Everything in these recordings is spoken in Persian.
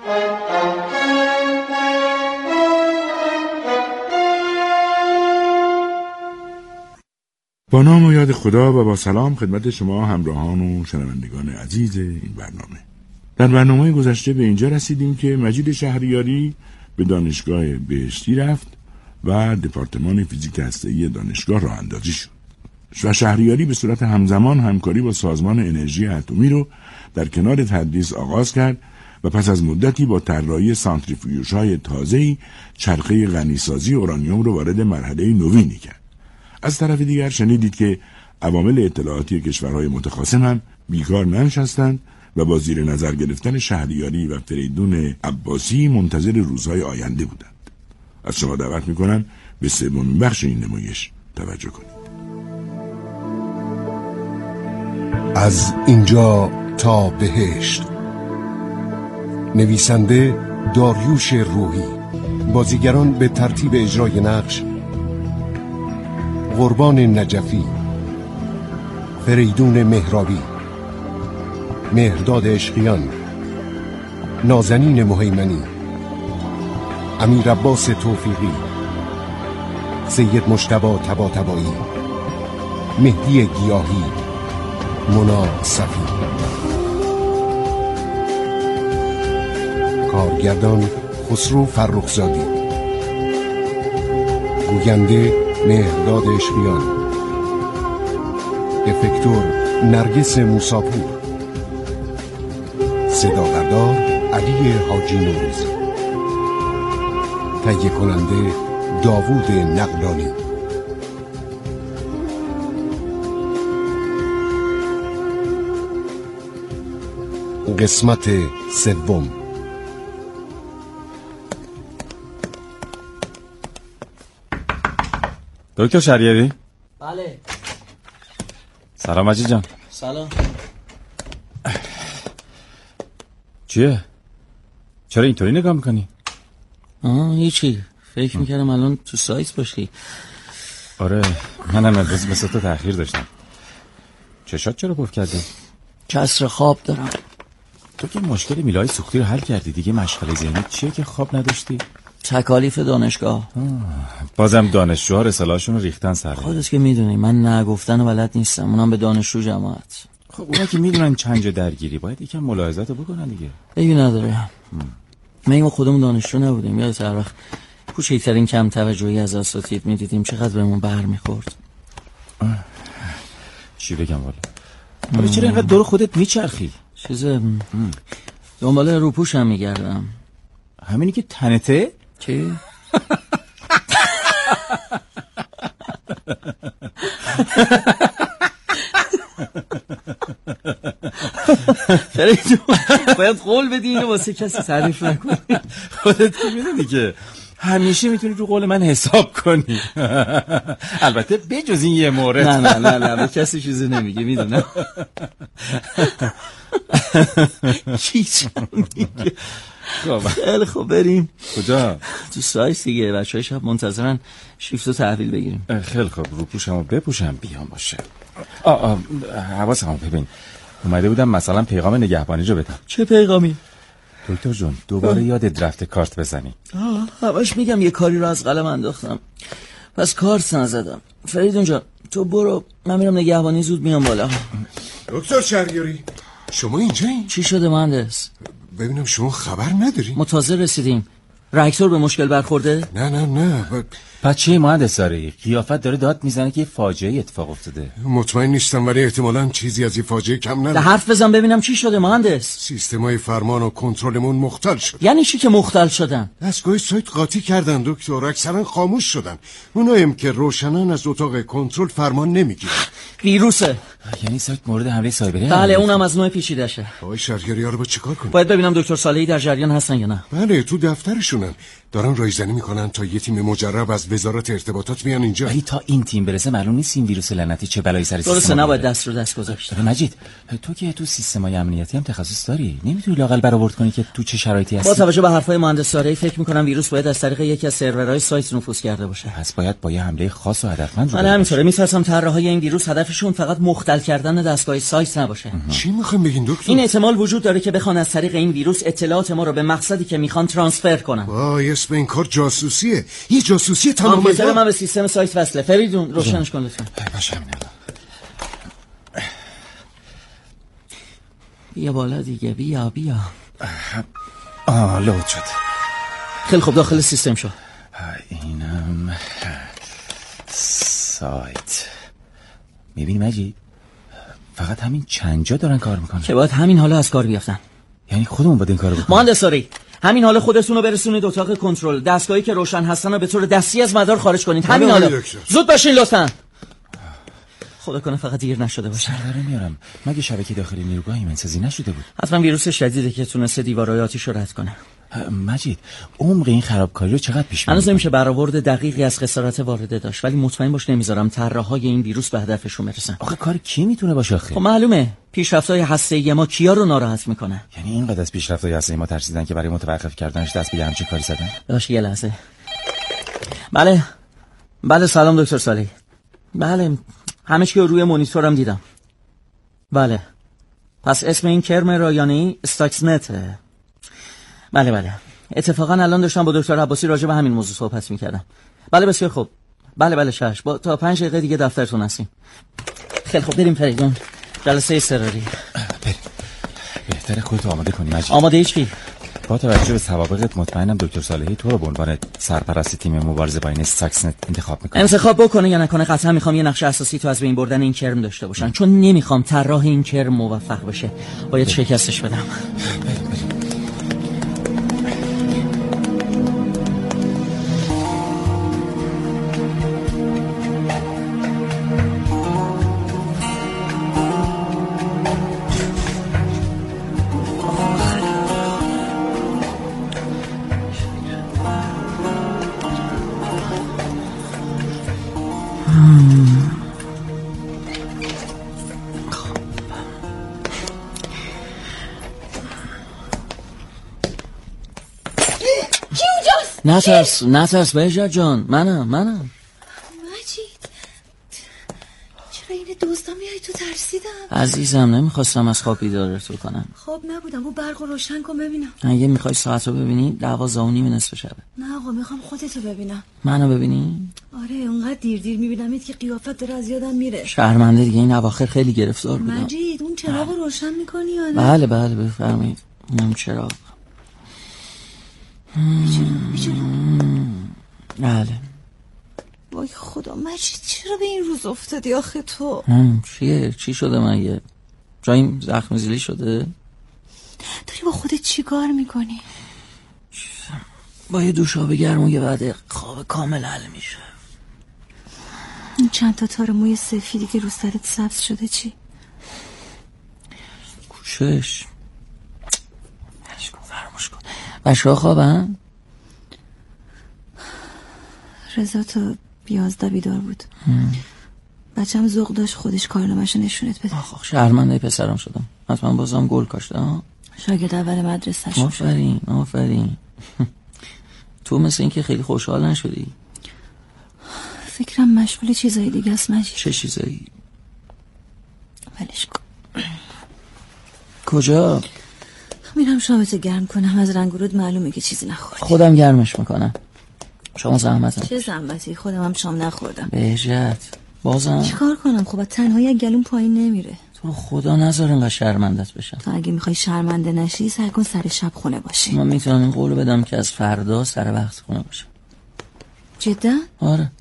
با نام و یاد خدا و با سلام خدمت شما همراهان و شنوندگان عزیز این برنامه. در برنامه گذشته به اینجا رسیدیم که مجید شهریاری به دانشگاه بهشتی رفت و دپارتمان فیزیک هسته‌ای دانشگاه راه اندازی شد و شهریاری به صورت همزمان همکاری با سازمان انرژی اتمی رو در کنار تدریس آغاز کرد و پس از مدتی با طراحی سانتریفیوژهای تازه‌ای چرخه غنیسازی اورانیوم رو وارد مرحله نوینی کرد. از طرف دیگر شنیدید که عوامل اطلاعاتی کشورهای متخاصم هم بیکار ننشستند و با زیر نظر گرفتن شهریاری و فریدون عباسی منتظر روزهای آینده بودند. از شما دعوت میکنم به سومین بخش این نمایش توجه کنید. از اینجا تا بهشت، نویسنده داریوش روحی، بازیگران به ترتیب اجرای نقش: قربان نجفی، فریدون مهرابی، مهرداد عشقیان، نازنین مهیمنی، امیر عباس توفیقی، سید مجتبی طباطبایی، مهدی گیاهی، مونا صفی. کارگردان خسرو فرخزادی، گوینده مهرداد عشقیان، افکتور نرگس موساپور، صدابردار علی حاجی نوروزی، تهیه کننده داوود نقلانی. قسمت سوم. دکتر شهریاری؟ بله. سلام مجید جان. سلام. چیه؟ چرا اینطوری نگاه میکنی؟ هیچی، فکر میکردم الان تو سایت باشی. آره منم امروز مثل تو تأخیر داشتم. چشات چرا پف کردی؟ کسر خواب دارم. تو که مشکل میلای سوختی رو حل کردی دیگه، مشغله ذهنی چیه که خواب نداشتی؟ تکالیف دانشگاه. بازم دانشجوها رساله‌هاشون رو ریختن سر. خودت که میدونی من نگفتن و بلد نیستم، اونم به دانشجو جماعت. خب اونا که میدونن چند جا درگیری، باید یکم ملاحظه‌تو بکنن دیگه. ایگه نداره. ما خودمون دانشجو نبودیم، یادت هر وقت کوچکترین کم توجهی از اساتید میدیدیم چقدر بهمون بر میخورد. چی بگم والا؟ چرا اینقدر دور خودت میچرخی؟ دنبال روپوشم میگردم. همینی که تنته؟ چی؟ فریدون باید قول بدی اینو واسه کسی تعریف نکنی. خودت که میدونی که همیشه میتونی رو قول من حساب کنی. البته بجز این یه مورد. نه به کسی چیزی نمیگه، میدونم. چیزی میگه. خیلی خوب بریم. کجا؟ تو سایت دیگه، بچه‌های شب منتظرن شیفتو تحویل بگیریم. خیلی خوب، رو پوشمو بپوشم بیام باشه. حواسمو ببین، اومده بودم مثلا پیغام نگهبانی رو بدم. چه پیغامی؟ دکتر جون دوباره یادت رفته کارت بزنی. همش میگم یه کاری رو از قلم انداختم، پس کارت نزدم. فریدون جان تو برو، من میرم نگهبانی، زود میام بالا. دکتر شهریاری شما اینجایی؟ چی شده مهندس؟ ببینم شما خبر نداری؟ ما تازه رسیدیم. راکتور به مشکل برخورده؟ نه بچه مهندس داره قیافت داره داد میزنه که فاجعه اتفاق افتاده. مطمئن نیستم ولی احتمالاً چیزی از این فاجعه کم نداره. حرف بزن ببینم چی شده مهندس. سیستمای فرمان و کنترلمون مختل شد. یعنی چی که مختل شدن؟ دستگاه سایت قاطی کردن دکتر، اکثرا خاموش شدن. اونایم که روشنن از اتاق کنترل فرمان نمیگیرن. ویروسه. یعنی سایت مورد حمله سایبری؟ بله اونم از نوع پیچیدشه. آقای شهریاری رو با چیکار کنیم؟ باید ببینم دکتر صالحی در جریان هستن یا نه. بله تو دفترشونن، دارن رایزنی میکنن تا یه تیم مجرب از وزارت ارتباطات میان اینجا. ولی تا این تیم برسه معلوم نیست این ویروس لعنتی چه بلایی سر سیستم. درسته، نباید دست رو دست گذاشت. مجید تو که تو سیستم‌های امنیتی هم تخصص داری، نمیتونی لااقل برآورد کنی که تو چه شرایطی هستی؟ با توجه به حرفای مهندس ساره‌ای فکر می‌کنم ویروس باید از طریق یکی از سرورهای سایت نفوذ کرده باشه. پس باید با یه حمله خاص و هدفمند. من همینطوره می‌ترسم طراحای این ویروس هدفشون فقط مختل کردن دستگاه سایت نباشه. چی می‌خواید بگین دکتر؟ این احتمال وجود داره که بخوان از طریق این ویروس اطلاعات ما رو به مقصدی که میخوان ترانسفر کنن. وای اسم این کار جاسوسیه. یه جاسوسی تمام. کامپیوتر من به سیستم سایت وصله. فریدون روشنش کن لطفا. باشه همین الان. بیا بالا دیگه، بیا لود شد. خیلی خوب، داخل سیستم شو. اینم سایت. میبینی مجید فقط همین چند جا دارن کار میکنن که باید همین حالا از کار بیافتن. یعنی خودمون باید این کارو بکنیم. مهندس ساری همین حالا خودتون رو برسونید اتاق کنترل. دستگاهی که روشن هستن رو به طور دستی از مدار خارج کنید. همین حالا. زود باشین لطفا. خدا کنه فقط دیر نشده باشه. سرداره میارم. مگه شبکه داخلی نیروگاه ایمنسازی نشده بود؟ حتما ویروس شدیده که تونسته دیوارهای آتیش رو رد کنه. مجید عمق این خرابکاری رو چقدر پیش می‌بره؟ هنوز نمیشه برآورد دقیقی از خسارت وارده داشت، ولی مطمئن باش نمیذارم طراحای این ویروس به هدفشون برسن. آخه کار کی میتونه باشه آخه؟ خب معلومه پیشرفت‌های هسته‌ای ما کیا رو ناراحت میکنه. یعنی اینقدر از پیشرفت‌های هسته‌ای ما ترسیدن که برای متوقف کردنش دست به همچین کاری زدن؟ باشه یه لحظه. بله سلام دکتر صالحی. بله همه چی رو روی مانیتورم دیدم. بله پس اسم این کرم رایانه‌ای استاکسنته. بله اتفاقا الان داشتم با دکتر عباسی راجع به همین موضوع صحبت می‌کردم. بله بسیار خوب. بله شش تا 5 دقیقه دیگه دفترتون هستیم. خیلی خوب بریم فریدون. جلسه اضطراری. بریم. بهتره خودت آماده کنی مجید. آماده چی؟ با توجه به سوابقت مطمئنم دکتر صالحی تو رو به عنوان سرپرست تیم مبارزه با این استاکسنت انتخاب میکنه. انتخاب بکنه یا نکنه قطعا میخوام یه نقش اساسی تو از بین بردن این کرم داشته باشن، چون نمیخوام طراح این کرم موفق بشه. باید شکستش بدم. بریم. نترس بهجت جان. منم مجید چرا این دوستا میای تو ترسیدم؟ عزیزم نمیخواستم از خواب بیدارت کنم. خواب نبودم. او برق رو روشن کن ببینم. اگه میخوای ساعت رو ببینی 12:30 نصف شبه. نه آقا میخوام خودتو ببینم. منو ببینی؟ آره اونقدر دیر میبینمت که قیافت داره از یادم میره. شرمنده دیگه این اواخر خیلی گرفتار بودم. مجید اون چراغ رو روشن میکنی یا نه؟ بله بفرمایید. اون چراغ. بله. وای خدا مجید چرا به این روز افتادی آخه تو؟ چی شده مگه؟ جاییم زخم زیلی شده؟ داری با خودت چی کار میکنی؟ با یه دوش آب گرم و یه بعد خواب کامل حل میشه. این چند تا تار موی سفیدی که رو سرت سبز شده چی؟ کوشش. فراموش کن. بچه‌ها خوابن؟ رضا تا 11 بیدار بود. بچه‌م ذوق داشت خودش کارنامه‌شو نشونت بده. آخ شرمنده پسرم شدم. حتما بازم گل کاشته. شاگرد اول مدرسه شد. آفرین. تو مثل این که خیلی خوشحال نشدی. فکرم مشغول چیزای دیگه است مجید. چه چیزایی؟ ولش کن. کجا؟ میرم شامتو گرم کنم. از رنگ و رود معلومه که چیزی نخوردی. خودم گرمش میکنم. شما زحمتم. چه زحمتی؟ خودم هم شام نخوردم. بهجت بازم چیکار کنم؟ خب تنهایی از گلوم پایین نمیره. تو خدا نذار انقدر شرمندت بشم. تو اگه میخوای شرمنده نشی سعی کن سر شب خونه باشی. من میتونم این قولو بدم که از فردا سر وقت خونه باشم. جدا؟ آره.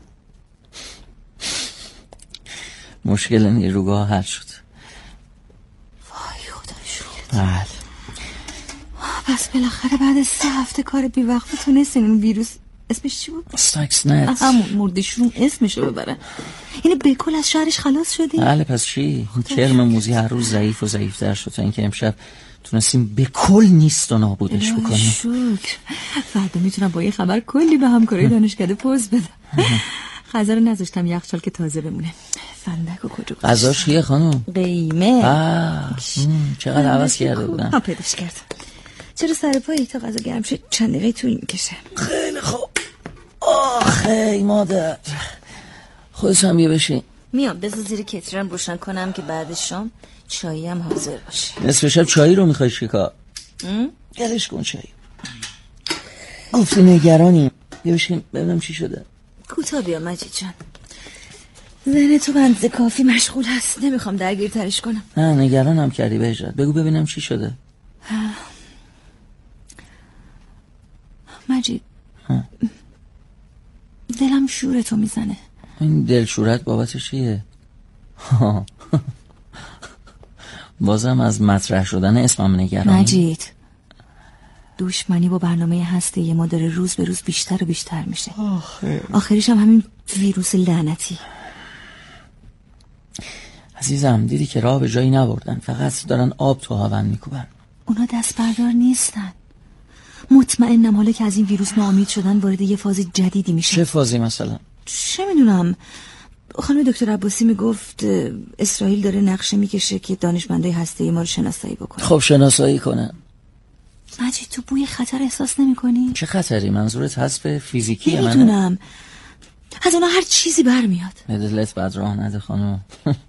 مشکل نیروگاه حل شد. وای خدا شکرت. بله. پس بالاخره بعد 3 هفته کار بی وقت تونستین اون ویروس اسمش چی بود؟ استاکسنت. همون مردیشون اسمشو ببرن. یعنی به کل از شهرش خلاص شدی؟ بله پس چی؟ کرم موزی هر روز ضعیف و ضعیف‌تر شد تا اینکه امشب تونستیم به کل نیست و نابودش بکنیم. شکر. فردا میتونم با یه خبر کلی به همکارای دانشکده پوز بدم. غذا رو نذاشتم یخچال که تازه بمونه. فندک و کجا غذاش چیه خانم؟ قیمه. چقدر عوض کرده بودن. پیداش کردم. چرا سر پایی تا غذا گرم شد چند دقیقه طول میکشه. خیلی خوب. آخه مادر خودت هم بیا بشین. میام بذار زیر کترم روشن کنم که بعد شام چایی هم حاضر باشه. نصف شب چایی رو میخوای چیکار؟ گلش کن چایی. گفتی نگرانیم. بیا بشین ببینم چی شده. کوتاه بیا مجید جان. ذهن تو بنده کافی مشغول هست. نمیخوام درگیرترش کنم. نه نگرانم کردی بهجت. بگو ببینم چی شده. مجید دلم شورتو میزنه. این دلشورت بابتش چیه؟ بازم از مطرح شدن اسمم نگرانی. مجید دشمنی با برنامه هسته‌ای ما داره روز به روز بیشتر و بیشتر میشه. آخریش هم همین ویروس لعنتی. عزیزم دیدی که راه به جایی نبردن، فقط دارن آب تو هاون میکوبن. اونا دست بردار نیستن. مطمئنم حالا که از این ویروس ناامید شدن وارد یه فاز جدیدی میشه. چه فازی مثلا؟ چه میدونم. خانم دکتر عباسی میگفت اسرائیل داره نقشه میکشه که دانشمندای هسته‌ای ما رو شناسایی بکنه. خب شناسایی کنه. مجید تو بوی خطر احساس نمی‌کنی؟ چه خطری؟ منظورت حذف فیزیکیه؟ منه؟ میدونم. از اونا هر چیزی برمیاد. دلت بد راه نده خانم.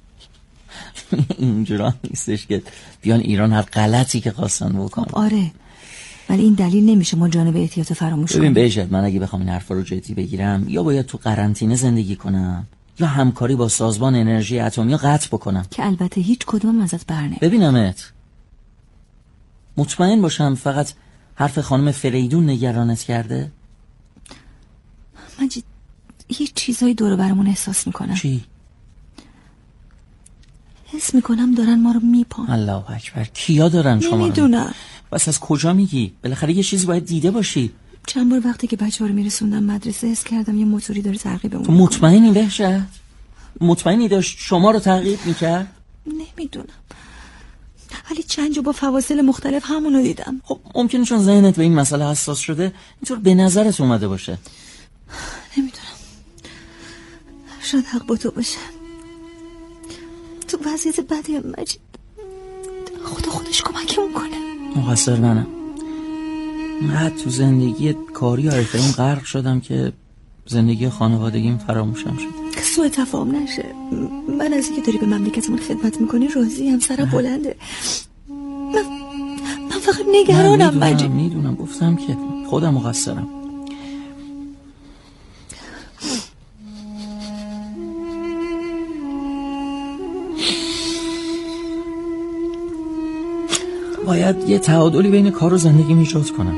اینجورا نیستش که بیان ایران هر غلطی که خواستن بکنن. آره ولی این دلیل نمیشه ما جانب احتیاط فراموش کنیم. ببین بهجت، من اگه بخوام این حرفا رو جدی بگیرم یا باید تو قرنطینه زندگی کنم یا همکاری با سازمان انرژی اتمی قطع بکنم که البته هیچ کدوم ازت برنه. ببینمت مطمئن باشم فقط حرف خانم فریدون نگرانت کرده. مجید یه چیزای دور برمون احساس میکنم. چی؟ حس میکنم دارن ما رو میپان. الله اکبر. کیا دارن شما رو؟ نمیدونم. بس از کجا میگی؟ بالاخره یه چیزی باید دیده باشی. چند بار وقتی که بچه‌ها رو میرسوندم مدرسه حس کردم یه موتوری داره تعقیبمون. تو مطمئنی بهشت؟ مطمئنی داشت شما رو تعقیب میکرد؟ نمیدونم ولی چند جا با فواصل مختلف همونو دیدم. خب ممکنه چون ذهنت به این مسئله حساس شده اینطور به نظرت اومده باشه. نمیدونم. شاید حق با تو باشه. تو وضعیت بدی هم مجید. خدا خودش کمکمون کنه. مقصر منم. من تو زندگی کاری و حرفه‌ایم غرق شدم که زندگی خانوادگیم فراموشم شد. سوء تفاهم نشه. من از اینکه داری به مملکتمون خدمت میکنی راضی هم. سرم بلنده. من فقط نگرانم مجید. میدونم گفتم که خودم مقصرم. باید یه تعادلی بین کار و زندگی ایجاد کنم.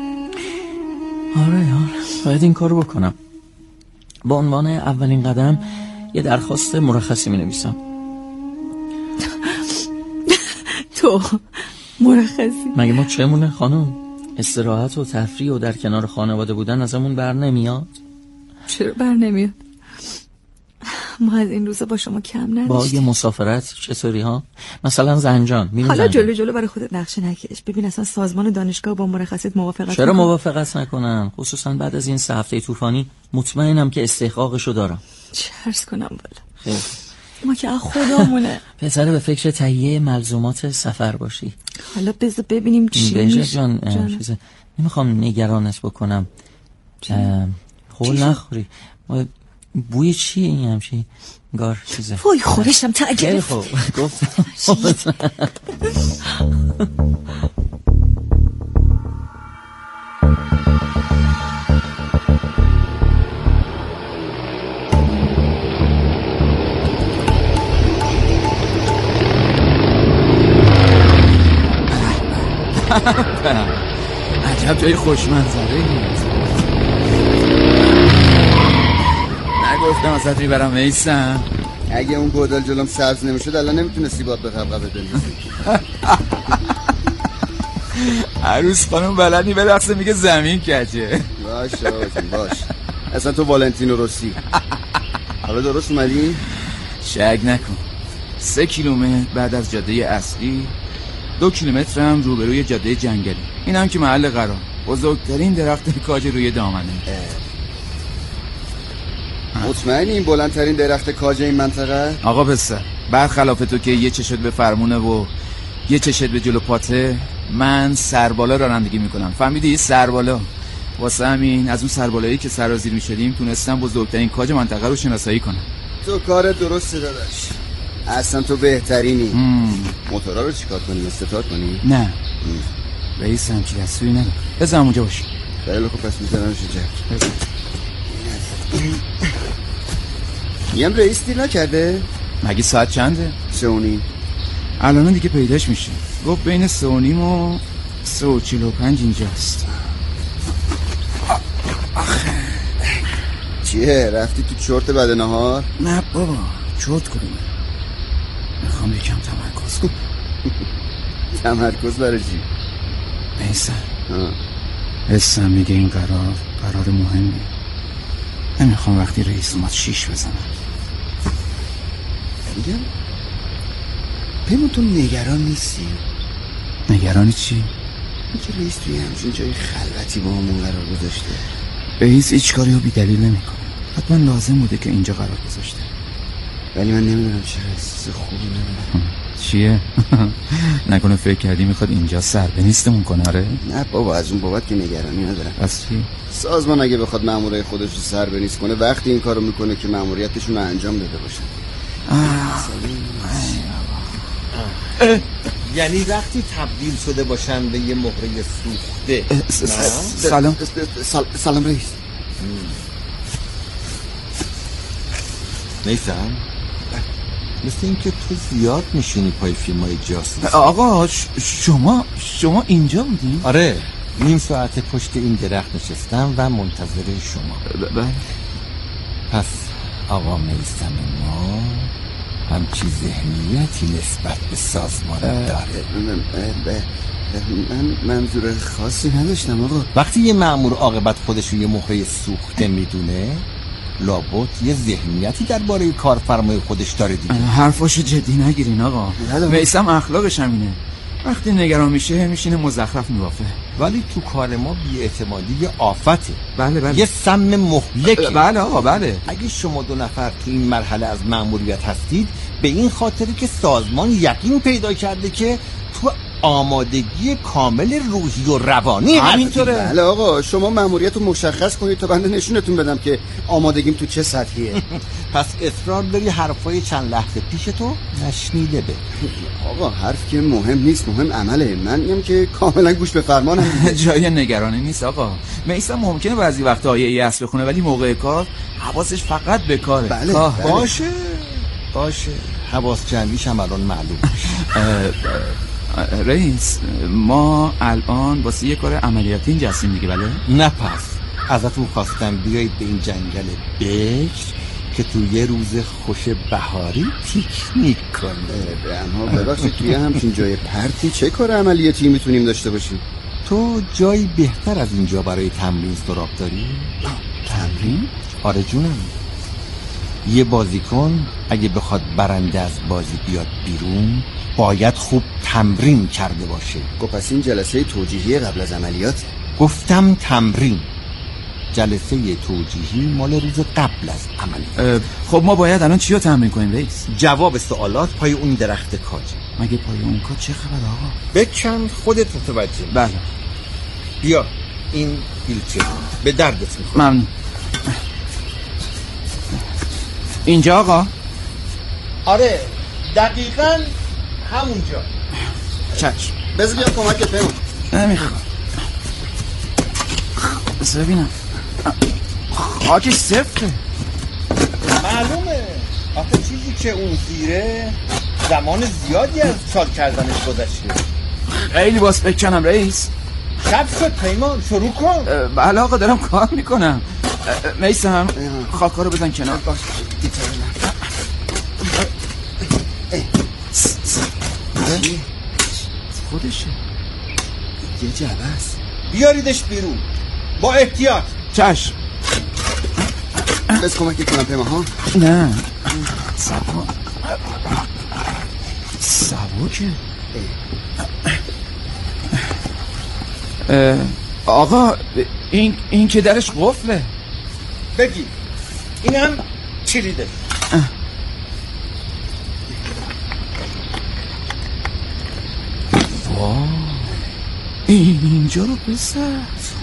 آره باید این کارو بکنم. با عنوان اولین قدم یه درخواست مرخصی می نویسم. تو مرخصی؟ مگه ما چمونه خانم؟ استراحت و تفریح و در کنار خانواده بودن ازمون بر نمیاد؟ چرا بر نمیاد؟ ما از این روزا با شما کم نداشتیم. با یه مسافرت چطوری ها؟ مثلا زنجان. حالا جلو برای خودت نقشه نکش. ببین اصلا سازمان دانشگاه با مرخصیت موافقت چرا موافقت نکنن؟ خصوصا بعد از این 3 هفته طوفانی مطمئنم که استحقاقشو دارم. چه عرض کنم والا. خیلی ما که خودمونه. پسر به فکر تهیه ملزومات سفر باشی. حالا بذار ببینیم چی میشه. جان نمیخوام نگرانت بکنم. هول نخوری. بوی چیه این همچی گار چیزه؟ وای خورشم تا اگه خب گفتم عجب جای خوشمنظره. نگفتم ازت میبرم میسم. اگه اون گودال جلوم سبز نمیشد الان نمیتونستی باد به قبقبه بندازی. عروس خانم بلدی به رقصه میگه زمین کجه. باش آقا باش. اصلا تو والنتینو روسی. حالا درست اومدی؟ شک نکن. 3 کیلومتر بعد از جاده اصلی، 2 کیلومتر هم روبروی جاده جنگلی. این هم که محل قرار، بزرگترین درخت کاج روی دامنه. مطمئنی این بلندترین درخت کاج این منطقه؟ آقا پسر، برخلاف تو که یه چشت به فرمونه و یه چشت به جلو پاته، من سربالا رانندگی میکنم. فهمیدی؟ سربالا. واسه همین از اون سربالایی که سرازیر میشدیم تونستم بزرگترین کاج منطقه رو شناسایی کنم. تو کار درسته داداش. اصلا تو بهترینی. موتورا رو چیکار کنی؟ استارت کنی؟ نه رئیس همچی دستوری نداره. بذار اونجا باشی. خیلی خوب، پس میذارمش اینجا. میگم رئیس دیر نکرده؟ مگه ساعت چنده؟ 3:30. الان دیگه پیداش میشه. گفت بین 3:30 و 3:45 اینجاست. چیه؟ رفتی تو چرت بعد نهار؟ نه بابا، چرت کنیم. میخوام یکم تمرکز کنم. تمرکز برای چی؟ ایسا حسم میگه این قرار مهمه. نمیخوام وقتی رئیس اومد شیش بزنم. میگم پیمون تو نگران نیستی؟ نگرانی چی؟ اینکه رئیس توی همچین جای خلوتی با همون قرار گذاشته. رئیس هیچ کاری رو بی دلیل نمیکنه. حتما لازم بوده که اینجا قرار گذاشته. ولی من نمیدونم چرا احساس خوبی ندارم. چیه؟ نکنه فکر کردی میخواد اینجا سر به نیستمون کنه؟ آره؟ نه بابا، از اون بابت که نگرانی ندارم. پس چی؟ سازمان اگه بخواد مامورای خودش رو سر به نیست کنه وقتی این کارو میکنه که ماموریتشون رو انجام داده باشه. یعنی وقتی تبدیل شده باشن به یه مهره سوخته. سلام رئیس. نیستم؟ مثل این که تو زیاد میشینی پای فیلم های جاسوسی. آقا شما اینجا بودین؟ آره، نیم ساعت پشت این درخت نشستم و منتظر شما. بله. پس آقا میثم ما همچی ذهنیتی نسبت به سازمان داره. من منظور خاصی نداشتم آقا. وقتی یه مأمور عاقبت خودش رو یه مهره سوخته میدونه، لابد یه ذهنیتی درباره کارفرمای خودش داره دیگه. حرفاشو جدی نگیرین آقا. میثم اخلاقش همینه. وقتی نگران میشه میشینه مزخرف میوافه. ولی تو کار ما بی‌اعتمادی یه آفته. بله. یه سم مهلکه. بله آقا بله. اگه شما 2 نفر تو این مرحله از مأموریت هستید، به این خاطری که سازمان یقین پیدا کرده که تو آمادگی کامل روحی و روانی همینطوره. بله آقا، شما مأموریت رو مشخص کنید تا بنده نشونتون بدم که آمادگیم تو چه سطحیه. پس اصرار داری حرفای چند لحظه پیش تو نشنیده به. آقا حرف که مهم نیست، مهم عمله. من میگم که کاملا گوش به فرمانم. جای نگرانی نیست آقا. میثم ممکنه بعضی وقتا آیه ایاس بخونه ولی موقع کار حواسش فقط به کاره. بله. باشه حواس جمعیش هم الان معلوم میشه. رئیس، ما الان واسه یه کار عملیاتی اینجا هستیم دیگه. بله؟ نه، پس ازتون خواستم بیایید به این جنگل بکر که تو یه روز خوش بهاری پیکنیک کنه. اما ببخشید توی همچین جای پرتی چه کار عملیاتی میتونیم داشته باشیم؟ تو جایی بهتر از اینجا برای تمرین سراغ داری؟ تمرین؟ آره جونم. یه بازیکن اگه بخواد برنده از بازی بیاد بیرون باید خوب تمرین کرده باشه. پس این جلسه توجیهی قبل از عملیات؟ گفتم تمرین. جلسه توجیهی مال روز قبل از عملیات. خب ما باید الان چی رو تمرین کنیم رئیس؟ جواب سوالات پای اون درخت کاج. مگه پای اون کاج چه خبر آقا؟ بکن خودت متوجه. بله. بیا این بیلچه به دردت میخوره. ممنون. اینجا آقا؟ آره دقیقاً همونجا. چشم. بذار بیام کمکت پیمان. نمیخوام. بذار ببینم. خاکش سفته. معلومه. آخه چیزی که اون زیره زمان زیادی از چال کردنش گذشته. خیلی باز بکنم رئیس. شب شد پیمان، شروع کن. بله آقا دارم کار میکنم. میثم خاکا رو بزن کنار. باش. خودشه. یه جعبه است. بیاریدش بیرون با احتیاط. چشم. بس کمک کنم پیمان ها. نه سبکه. آقا این که درش قفله. بگی اینم کلیده. واه اینجا رو بسر.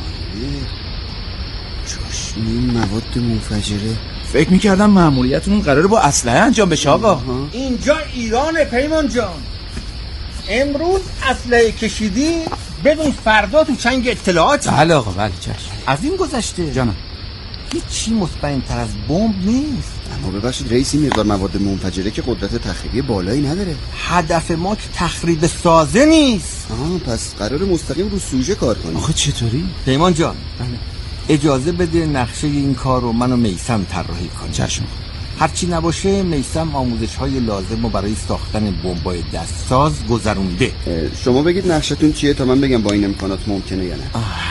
چاشنی مواد منفجره. فکر میکردم مأموریتون قراره با اسلحه انجام بشه آقا. اینجا ایرانه پیمان جان. امروز اسلحه کشیدی بدون فردا تو چنگ اطلاعاتی. بله آقا بله چشم. از این گذشته جانم هیچی مطمئن‌تر از بمب نیست. اما ببخشید رئیس، این مقدار مواد منفجره که قدرت تخریبی بالایی نداره. هدف ما که تخریب سازه نیست. پس قرار مستقیم رو سوژه کار کنیم. آخه چطوری؟ پیمان جان اجازه بده نقشه این کار رو من و میثم طراحی کنیم. چشم. هرچی نباشه میثم آموزش‌های لازم رو برای ساختن بمبای دستساز گذرونده. شما بگید نقشتون چیه تا من بگم با این امکانات ممکنه یا نه.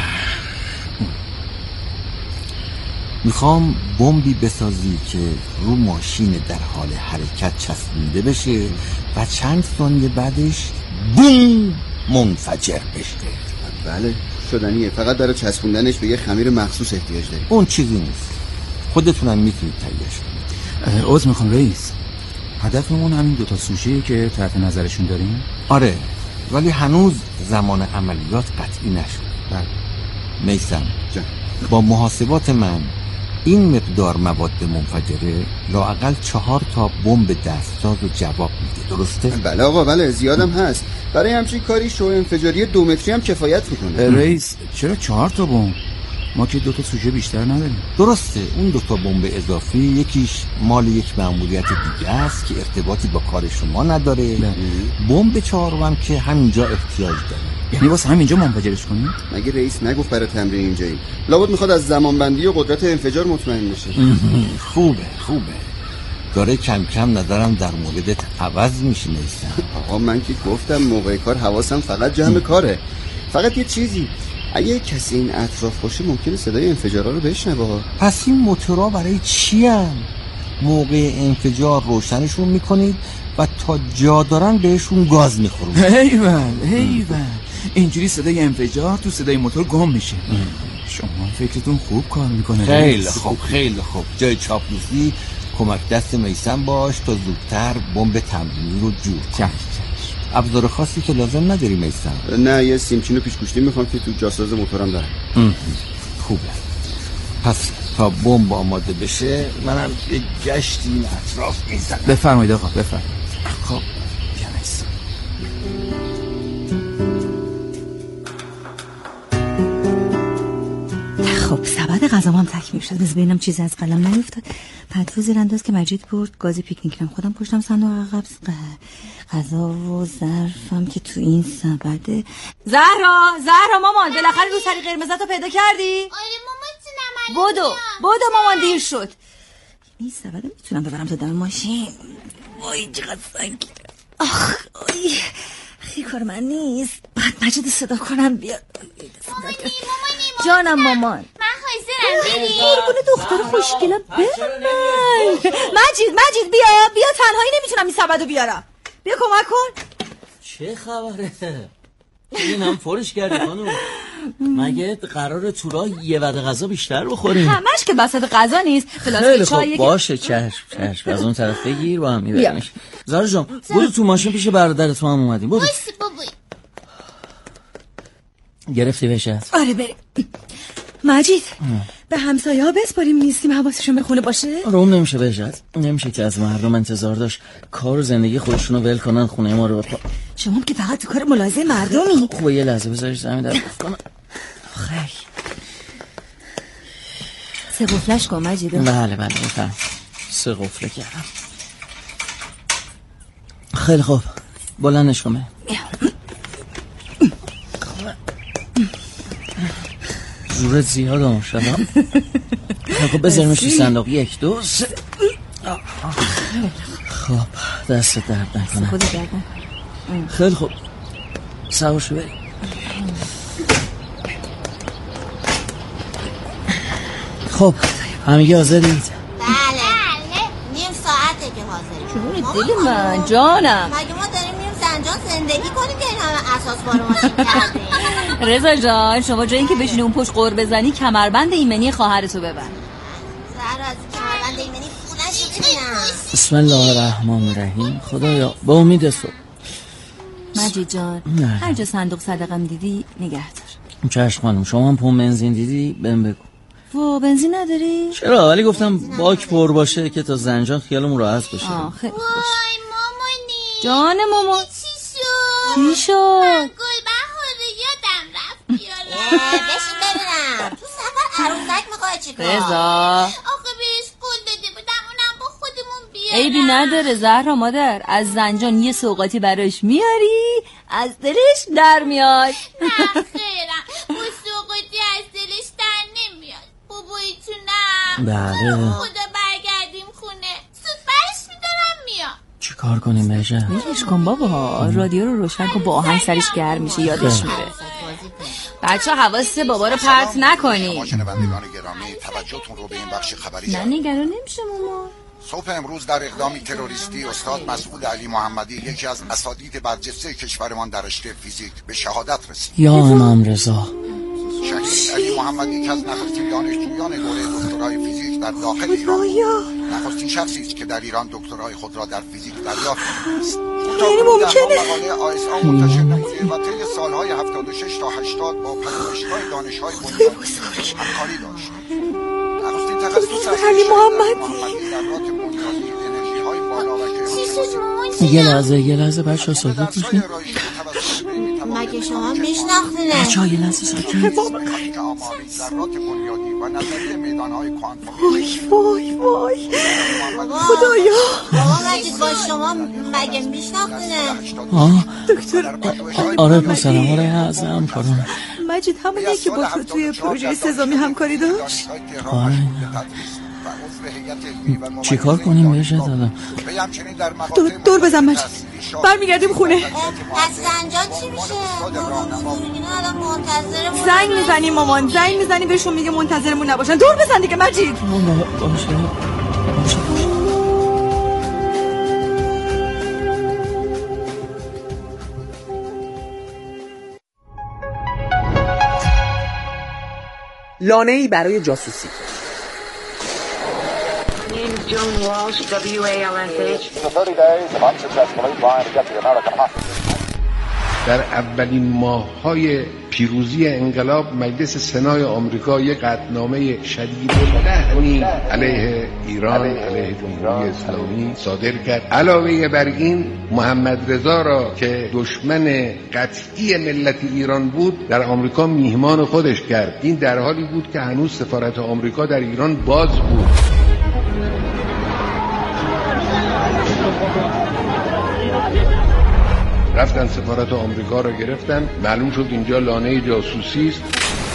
میخوام بمبی بسازی که رو ماشین در حال حرکت چسبونده بشه و چند ثانیه بعدش بوم منفجر بشه. بله شدنیه، فقط برای چسبوندنش به یه خمیر مخصوص احتیاج داریم. اون چیزی نیست، خودتونم میتونید تهیه‌اش کنید. عذر میخوام رئیس، هدفمون همین دوتا سوژه‌ای که تحت نظرشون داریم. آره ولی هنوز زمان عملیات قطعی نشد. بله میثم جان، با محاسبات من این مقدار مواد منفجره لااقل 4 تا بمب دستساز رو جواب میده. درسته؟ بله آقا بله، زیادم هست. برای همچین کاری شو انفجاری 2 متری هم کفایت میکنه. رئیس چرا 4 تا بمب؟ ما که 2 تا سوژه بیشتر نداریم. درسته، اون 2 تا بمب اضافی یکیش مال یک مأموریت دیگه است که ارتباطی با کار شما نداره. بمب چهارم که همینجا احتیاج داره. یعنی واسه همینجا منفجرش کنید؟ مگه رئیس نگفت برای تمرین اینجایی؟ لابد میخواد از زمانبندی و قدرت انفجار مطمئن بشه. خوبه داره کم کم نظرم در موردت عوض میشه. نیستم آقا من که گفتم موقع کار حواسم فقط جمع کاره. فقط یه چیزی، اگه کسی این اطراف باشه ممکنه صدای انفجارا رو بشنوه. پس این موتورها برای چی هم؟ موقع انفجار روشنشون میکنید و تا جا دارن بهشون گاز میخورون. ایول اینجوری صدای انفجار تو صدای موتور گم میشه. شما فکرتون خوب کار میکنه. خیلی خوب. جای چاپلوسی کمک دست میثم باش تا زودتر بمب تمرینی رو جور کن. ابزار خاصی که لازم نداری میثم؟ نه، یه سیمچین و پیشگوشتی میخوام که تو جاساز موتورم دارم. خوبه. پس تا بمب آماده بشه منم یه گشتی این اطراف میزنم. بفرمایید آقا بفرمایید. خب بیا میثم. خب سبد غذام هم تکمیل شد. بذار ببینم چیزی از قلم نیفتاد. پتو زیر انداز که مجید برد. گاز پیکنیکم خودم پشتم صندوق عقب. غذا و ظرفم که تو این سبده. زهرا مامان بالاخره رو سری قرمزاتو پیدا کردی؟ آره مامان جونم. بدو مامان دیر شد. این سبده میتونم ببرم تا دم ماشین. وای چقدر سنگینه. آخ خیلی کار من نیست. بعد مجید صدا کنم بیاد. جانم مامان. من حاضرم بریم. قربون دختر خوشگلم بمن. مجید بیا تنهایی نمیتونم این سبدو بیارم. بیا کمک کن. چه خبره؟ این هم فرش کردی خانم. مگه قراره تو راه یه وعده غذا بیشتر بخوریم؟ همش که بساط غذا نیست. خیلی خوب باشه چشم از اون طرف بگیر با هم میبریمش. زارا جان برو تو ماشین پیش برادرت ما هم اومدیم. برو گرفتی بشه. آره بریم. مجید به همسایه ها بسپاریم نیستیم حواسشون به خونه باشه. روم نمیشه بجد، نمیشه که از مردم انتظار داشت کار و زندگی خودشونو ول کنن خونه ما رو بپا. شما که فقط تو کار ملاحظه مردمی. خوبه یه لحظه بذارش زمین در افت کنم. خیلی 3 قفلش کن مجید. بله بفهم 3 قفله کردم. خیلی خوب بلندش کنم. زورت زیاد ماشاءالله. خب بذاریمش تو صندوق. 1 2 3. خب دست درد نکنه. خیلی خوب سوارشو بریم. خب همگی حاضرید؟ بله نیم ساعته که حاضریم. جون دل من جانم. مگه ما داریم میریم زنجان زندگی کنیم که این همه اساس بارو ماشین کردیم؟ رضا جان شما جایی که بشینی اون پشت قور بزنی کمربند ایمنی خواهرتو ببند. زهرا از کمربند ایمنی خونش رو ببینم. بسم الله الرحمن الرحیم. خدایا به امید صبح. مجید جان هر جا صندوق صدقم دیدی نگه دار. چشم خانم، شما هم پمپ بنزین دیدی بهم بگو. و بنزین نداری؟ چرا؟ ولی گفتم باک پر باشه که تا زنجان خیالمون راحت بشه. خیلی خوش. وای مامانی جان مامان چی شد؟ گل بهاره یادم رفت بیارم. بشین ببینم تو سفر عروسک میخوای چی کار؟ رضا آخه بهش قول داده بودم اونم با خودمون بیارم. عیبی نداره زهرا مادر، از زنجان یه سوغاتی براش میاری از دلش در میاد. نه خیرم اون سوغاتی از دلش در نمیاد. بابایتونم بله. خدا برگردیم خونه سود برش میدارم میاد. چی کار کنیم بشه؟ میلش کن بابا، رادیو رو روشن کن با آهنگ سرش گرم میشه یادش میره. بچه حواس بابا رو پرت نکنی. شنوندگان گرامی توجهتون رو به این بخش خبری نه نگران نمیشه مامان. صبح امروز در اقدامی تروریستی استاد مسعود علی محمدی یکی از اساتید برجسته کشورمان در رشته فیزیک به شهادت رسید. یا امام رضا. شهید علی محمدی که از نخستین دانشجویان دوره دکترای فیزیک در داخل ایران نخستین شخصی است که در ایران دکترای خود را در فیزیک دریافت کرده است. یعنی ممکنه مقاله ISA منتشر نموده و طی سالهای 76 تا 80 با پژوهشگاه دانش‌های بنیادی همکاری داشت. نخستین تخصص علی محمدی ذرات بنیادی انرژی‌های بالا و کیهانی یه لحظه بچه‌ها ساکت باشین. مگه شما میشناختینه؟ بچه‌ها یه لحظه ساکت. ذرات بنیادی و نظریه میدان‌های کوانتومی. وای خدایا. بابا مجید با شما مگه میشناختینه؟ دکتر آره پسرم، آره از همکارم. مجید همونیه که با تو توی پروژه سزامی همکاری داشت؟ آره. چی کار کنیم بهش دادم؟ دور بزن مجید، برمیگردیم خونه. از زنجان چی میشه؟ اینا الان منتظرمون. زنگ میزنیم مامان، زنگ میزنیم بهشون میگه منتظرمون نباشن. دور بزن دیگه مجید. باشه. لانه‌ای برای جاسوسی. در اولین ماه‌های پیروزی انقلاب مجلس سنای آمریکا یک قطعنامه شدیداللحنی علیه ایران، علیه جمهوری اسلامی صادر کرد. علاوه بر این محمد رضا را که دشمن قطعی ملت ایران بود در آمریکا میهمان خودش کرد. این در حالی بود که هنوز سفارت آمریکا در ایران باز بود. رفتن سفارت آمریکا را گرفتن، معلوم شد اینجا لانه جاسوسی است.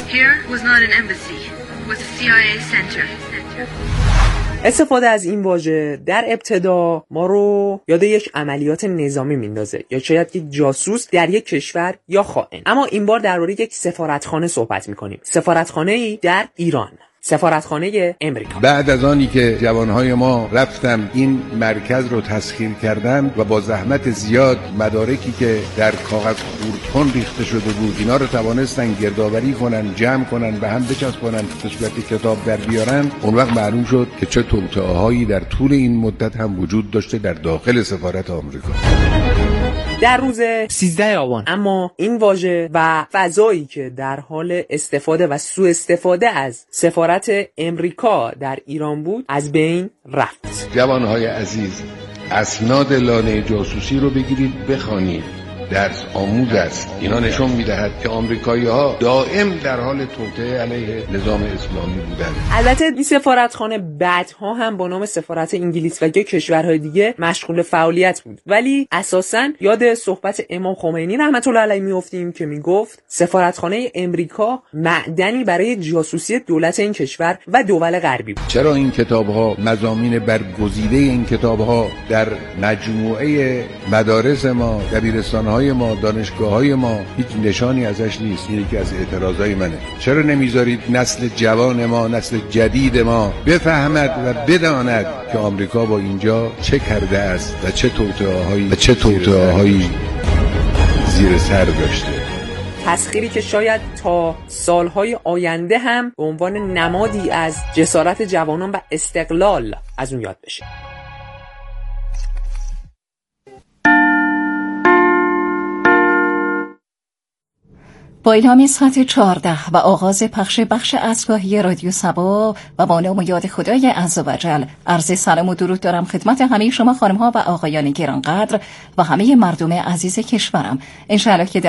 استفاده از این واژه در ابتدا ما رو یاد یک عملیات نظامی میندازه یا شاید یک جاسوس در یک کشور یا خائن. اما این بار درباره یک سفارتخانه صحبت میکنیم. سفارتخانه‌ای در ایران، سفارتخانه امریکا. بعد از آنی که جوانهای ما رفتن این مرکز رو تسخیر کردن و با زحمت زیاد مدارکی که در کاغذ خردکن ریخته شده بود اینا رو توانستن گردآوری کنن، جمع کنن و هم بچسبونن به صورت کتاب در بیارن، اون وقت معلوم شد که چه توطئه‌هایی در طول این مدت هم وجود داشته در داخل سفارت آمریکا. در روز 13 آبان اما این واژه و فضایی که در حال استفاده و سوء استفاده از سفارت امریکا در ایران بود از بین رفت. جوانهای عزیز، اسناد لانه جاسوسی رو بگیرید بخوانید، درس آموز است. اینا نشون میدهد که آمریکایی‌ها دائم در حال توطئه علیه نظام اسلامی بودند. البته این سفارتخانه بعدها هم با نام سفارت انگلیس و یا کشورهای دیگه مشغول فعالیت بود، ولی اساساً یاد صحبت امام خمینی رحمت الله علیه میافتیم که میگفت سفارتخانه امریکا معدنی برای جاسوسی دولت این کشور و دول غربی بود. چرا این کتاب‌ها، مضامین برگزیده این کتاب‌ها در مجموعه مدارس ما، دبیرستان‌ها دبستان‌های ما، دانشگاه‌های ما هیچ نشانی ازش نیست. این یکی از اعتراضای منه. چرا نمیذارید نسل جوان ما، نسل جدید ما بفهمد و بداند که آمریکا با اینجا چه کرده است و چه توطئه‌هایی زیر سر داشته. تسخیری که شاید تا سالهای آینده هم به عنوان نمادی از جسارت جوانان و استقلال از اون یاد بشه. با اعلام ساعت 14 و آغاز پخش بخش اسباهی رادیو صبا و با نام و یاد خدای عزوجل عرض سلام و درود دارم خدمت همه شما خانم‌ها و آقایان گرانقدر و همه مردم عزیز کشورم. انشاءالله که